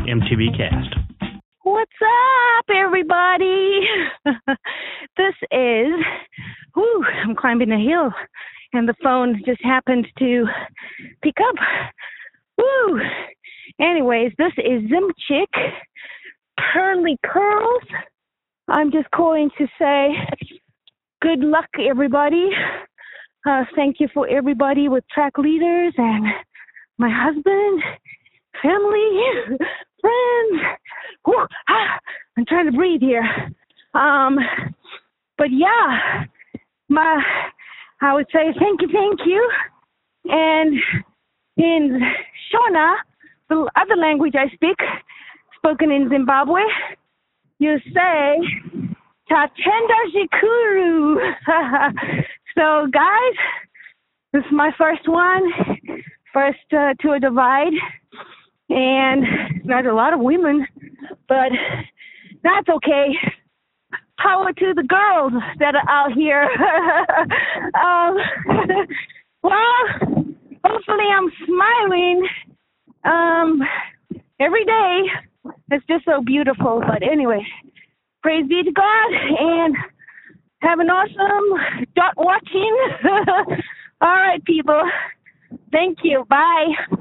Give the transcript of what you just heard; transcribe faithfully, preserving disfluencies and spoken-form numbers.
M T V Cast. What's up, everybody? This is, whew, I'm climbing a hill, and the phone just happened to pick up. Woo! Anyways, this is Zim Chick, Pearly Curls. I'm just calling to say good luck, everybody. Uh, thank you for everybody with track leaders and my husband, family, friends. Whew, ah, I'm trying to breathe here. Um, but yeah, my I would say thank you, thank you. And in Shona, the other language I speak, spoken in Zimbabwe, you say Tatenda Jikuru. So, guys, this is my first one, first uh, tour divide, and not a lot of women, but that's okay. Power to the girls that are out here. um, well, hopefully I'm smiling um, every day. It's just so beautiful. But anyway, praise be to God, and have an awesome dot watching. All right, people. Thank you. Bye.